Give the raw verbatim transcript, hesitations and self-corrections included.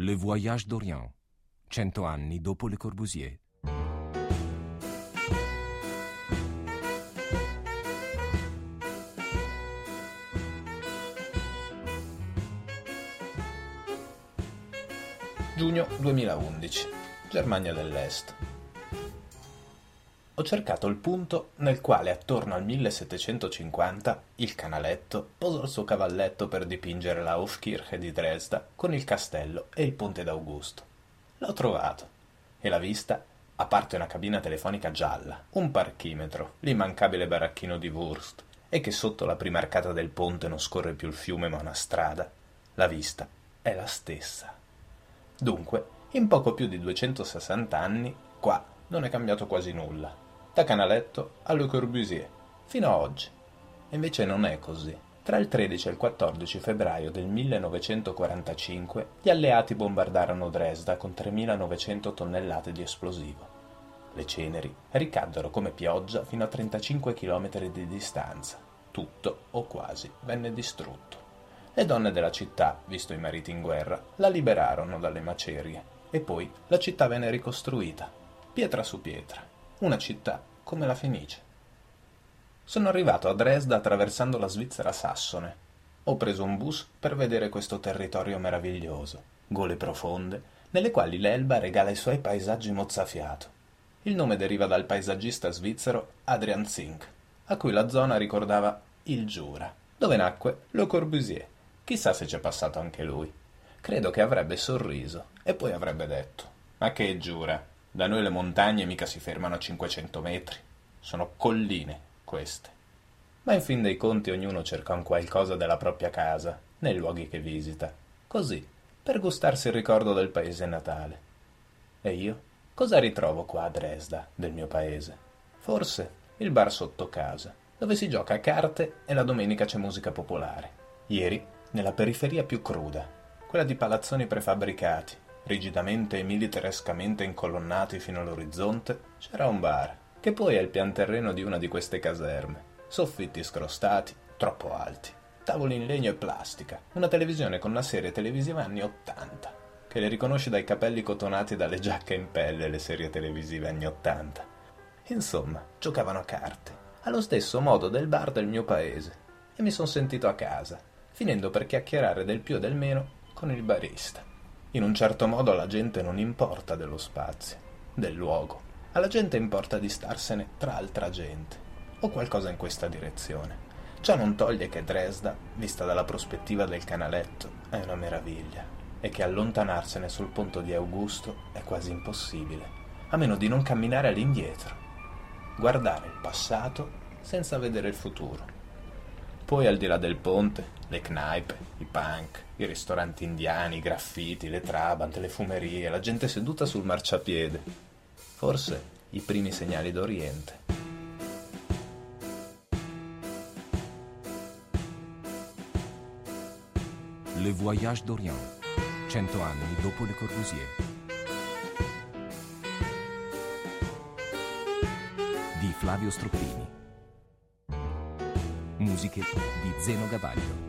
Le Voyage d'Orient, cento anni dopo Le Corbusier. Giugno duemilaundici, Germania dell'Est. Ho cercato il punto nel quale attorno al millesettecentocinquanta il Canaletto posò il suo cavalletto per dipingere la Hofkirche di Dresda con il castello e il ponte d'Augusto. L'ho trovato e la vista, a parte una cabina telefonica gialla, un parchimetro, l'immancabile baracchino di Wurst e che sotto la prima arcata del ponte non scorre più il fiume ma una strada, la vista è la stessa. Dunque, in poco più di duecentosessanta anni, qua non è cambiato quasi nulla. Da Canaletto a Le Corbusier, fino a oggi. E invece non è così. Tra il tredici e il quattordici febbraio del millenovecentoquarantacinque gli alleati bombardarono Dresda con tremilanovecento tonnellate di esplosivo. Le ceneri ricaddero come pioggia fino a trentacinque chilometri di distanza. Tutto, o quasi, venne distrutto. Le donne della città, visto i mariti in guerra, la liberarono dalle macerie e poi la città venne ricostruita, pietra su pietra, una città come la Fenice. Sono arrivato a Dresda attraversando la Svizzera sassone. Ho preso un bus per vedere questo territorio meraviglioso, gole profonde, nelle quali l'Elba regala i suoi paesaggi mozzafiato. Il nome deriva dal paesaggista svizzero Adrian Zink, a cui la zona ricordava il Giura, dove nacque Le Corbusier. Chissà se c'è passato anche lui. Credo che avrebbe sorriso e poi avrebbe detto: ma che Giura? Da noi le montagne mica si fermano a cinquecento metri. Sono colline queste. Ma in fin dei conti ognuno cerca un qualcosa della propria casa, nei luoghi che visita. Così, per gustarsi il ricordo del paese natale. E io? Cosa ritrovo qua a Dresda, del mio paese? Forse il bar sotto casa, dove si gioca a carte e la domenica c'è musica popolare. Ieri, nella periferia più cruda, quella di palazzoni prefabbricati, rigidamente e militarescamente incolonnati fino all'orizzonte, c'era un bar, che poi è il pian terreno di una di queste caserme. Soffitti scrostati, troppo alti, tavoli in legno e plastica, una televisione con una serie televisiva anni ottanta, che le riconosci dai capelli cotonati e dalle giacche in pelle le serie televisive anni ottanta. Insomma, giocavano a carte, allo stesso modo del bar del mio paese, e mi son sentito a casa, finendo per chiacchierare del più e del meno con il barista. In un certo modo alla gente non importa dello spazio, del luogo. Alla gente importa di starsene tra altra gente, o qualcosa in questa direzione. Ciò non toglie che Dresda, vista dalla prospettiva del Canaletto, è una meraviglia, e che allontanarsene sul ponte di Augusto è quasi impossibile, a meno di non camminare all'indietro, guardare il passato senza vedere il futuro. Poi al di là del ponte, le kneipe, i punk, i ristoranti indiani, i graffiti, le trabant, le fumerie, la gente seduta sul marciapiede. Forse i primi segnali d'Oriente. Le Voyage d'Orient, cento anni dopo Le Corbusier. Di Flavio Stroppini. Musiche di Zeno Gavaglio.